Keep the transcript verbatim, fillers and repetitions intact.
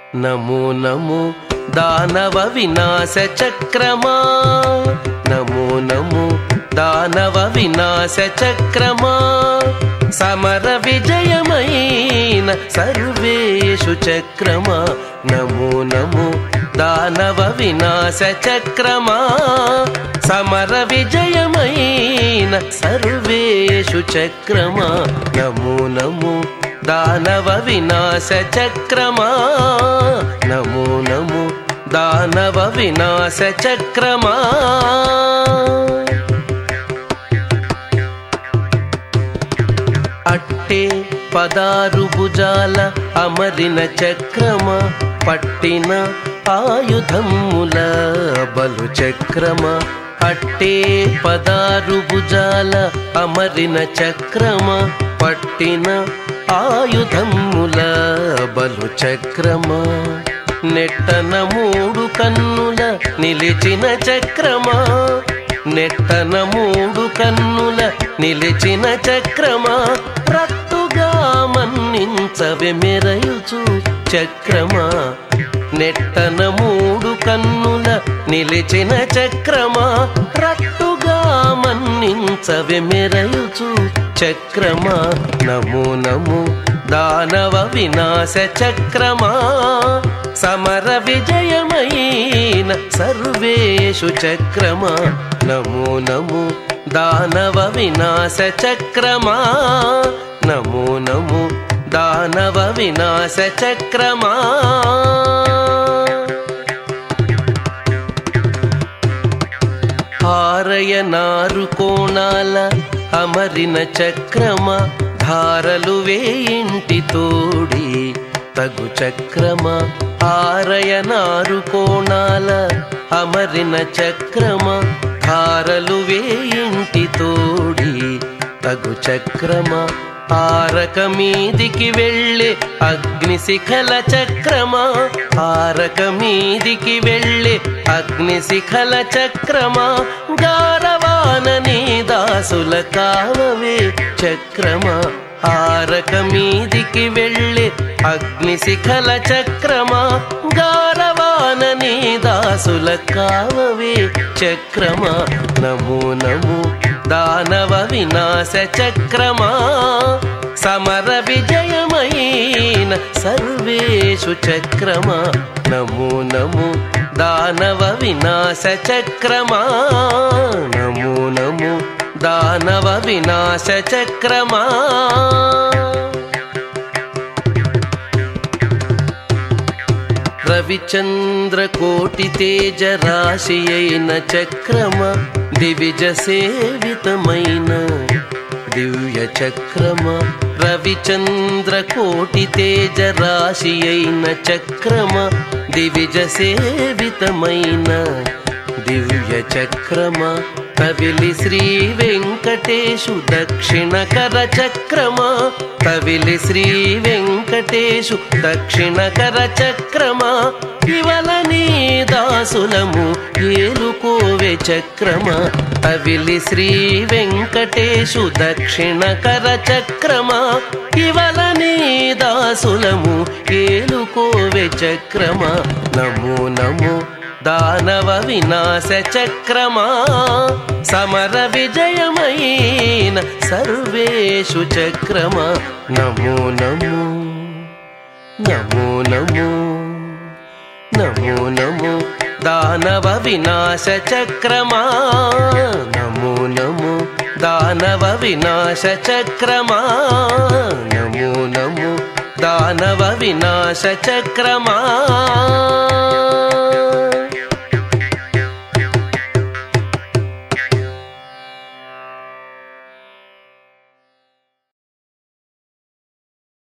నమో నమో దానవ వినాశ చక్రమా, నమో నమో దానవ వినాశ చక్రమా, సమర విజయమైన సర్వేషు చక్రమా, నమో నమో దానవ వినాశ చక్రమా, సమర విజయమైన సర్వేషు చక్రమా, నమో నమో దానవ వినాశ చక్రమా, నమో నమో దానవ వినాశ చక్రమా. అట్టే పదారు భుజాల అమరిన చక్రమా, పట్టిన ఆయుధముల బలు చక్రమా, అట్టే పదారు భుజాల అమరిన చక్రమా, పట్టిన ఆయుధముల బలు చక్రమా, నెట్టన మూడు కన్నుల నిలిచిన చక్రమా, నెట్టన మూడు కన్నుల నిలిచిన చక్రమా, రట్టుగా మన్నించవే మెరయుచు చక్రమా, నెట్టన మూడు కన్నుల నిలిచిన చక్రమా, రట్టుగా మన్నించవే మెరయుచు చక్రమా, నమో నమో దానవ వినాశ చక్రమా, సమర విజయమైన సర్వేషు చక్రమా, నమో నమో దానవ వినాశ చక్రమా, నమో నమో దానవ వినాశ చక్రమా. ఆరయనారు కోణాల అమరిన చక్రమా, ధారలు వేయింటి తోడి తగు చక్రమా, ఆరయనారు కోణాల అమరిన చక్రమా, ధారలు వేయింటి తోడి తగు చక్రమా, ఆరక మీదికి వెళ్ళే అగ్నిశిఖల చక్రమా, ఆరక మీదికి వెళ్ళే అగ్నిశిఖల చక్రమా, గారవానని దాసుల కావవే చక్రమా, ఆరక మీదికి వెళ్ళే అగ్నిశిఖల చక్రమా, గారవానని దాసుల కావవే చక్రమా, నమో నమో దానవ వినాశ చక్రమా, సమర విజయమైన సర్వేషు చక్రమా, నమో నమో దానవ వినాశ చక్రమా, నమో నమో దానవ వినాశ చక్రమా. రవిచంద్ర కోటి తేజ రాశి అయిన చక్రమా, దివిజ సేవితమైన దివ్య చక్రమా, రవిచంద్ర కోటి తేజ రాశి అయిన చక్రమా, దివిజ సేవితమైన దివ్య చక్రమా, కవిలి శ్రీ వెంకటేశు దక్షిణకర చక్రమా, కవిలి శ్రీ వెంకటేశు దక్షిణకర చక్రమా, ఇవల నీ దాసులము ఏలుకోవే చక్రమా, కవిలి శ్రీ వెంకటేశు దక్షిణకర చక్రమా, ఇవల నీ దాసులము ఏలుకోవే చక్రమా, నమో నమో దానవ వినాశ చక్రమా, సమర విజయమైన సర్వేషు చక్రమా, నమో నమో నమో నమో నమో నమో దానవ వినాశ చక్రమా, నమో నమో దానవ వినాశ చక్రమా, నమో నమో దానవ వినాశ చక్రమా.